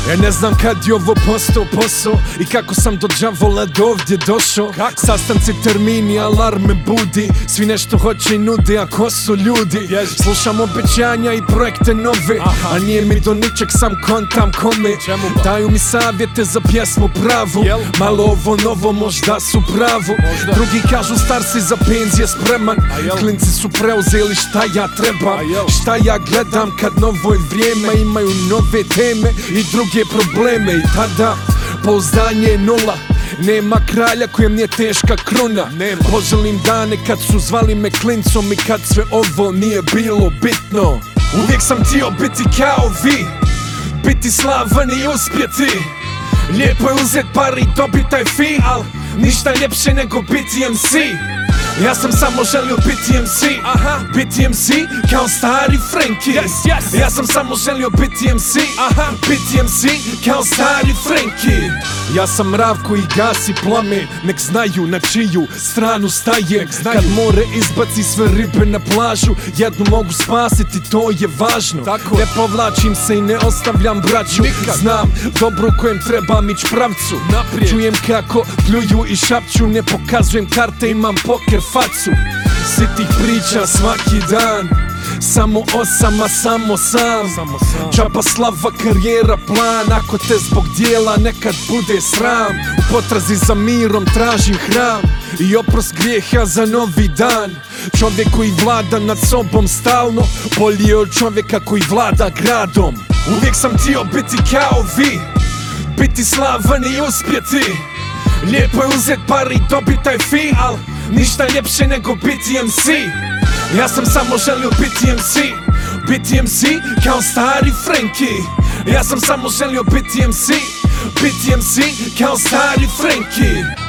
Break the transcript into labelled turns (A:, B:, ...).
A: Ja ne znam kad je ovo postao posao i kako sam do đavola do ovdje došao. Sastanci, termini, alarm me budi, svi nešto hoće i nude, a ko su ljudi? Slušam obećanja i projekte nove, a nije mi do ničeg, sam kontam kome. Daju mi savjete za pjesmu pravu, malo ovo novo možda su pravo. Drugi kažu star si za penzije spreman, klinci su preuzeli šta ja trebam. Šta ja gledam kad novo je vrijeme, imaju nove teme i druge probleme. I tada pouzdanje je nula, nema kralja kojem nije teška kruna. Poželim dane kad su zvali me klincom i kad sve ovo nije bilo bitno. Uvijek sam htio biti kao vi, biti slavan i uspjeti. Lijepo je uzet pari i dobit taj fi, al ništa ljepše nego biti MC. Ja sam samo želio biti MC, biti MC kao stari Frankie. Ja sam samo želio biti MC, biti MC kao stari Frankie. Ja sam mrav koji gasi plamen, nek znaju na čiju stranu staje. Kad more izbaci sve ribe na plažu, jednu mogu spasiti, to je važno. Ne povlačim se i ne ostavljam braću, znam dobro u kojem trebam ić pravcu. Čujem kako pljuju i šapću, ne pokazujem karte, imam poker facu. Sitih priča svaki dan, samo osam, a samo sam. Džaba slava, karijera, plan, ako te zbog dijela nekad bude sram. U potrazi za mirom tražim hram i oprost grijeha za novi dan. Čovjek koji vlada nad sobom stalno, bolji je od čovjeka koji vlada gradom. Uvijek sam htio biti kao vi, biti slavan i uspjeti. Lijepo je uzet pari i dobit taj fi, al ništa ljepše nego biti MC. Ja sam samo želio biti MC, biti MC kao stari Frankie. Ja sam samo želio biti MC, biti MC kao stari Frankie.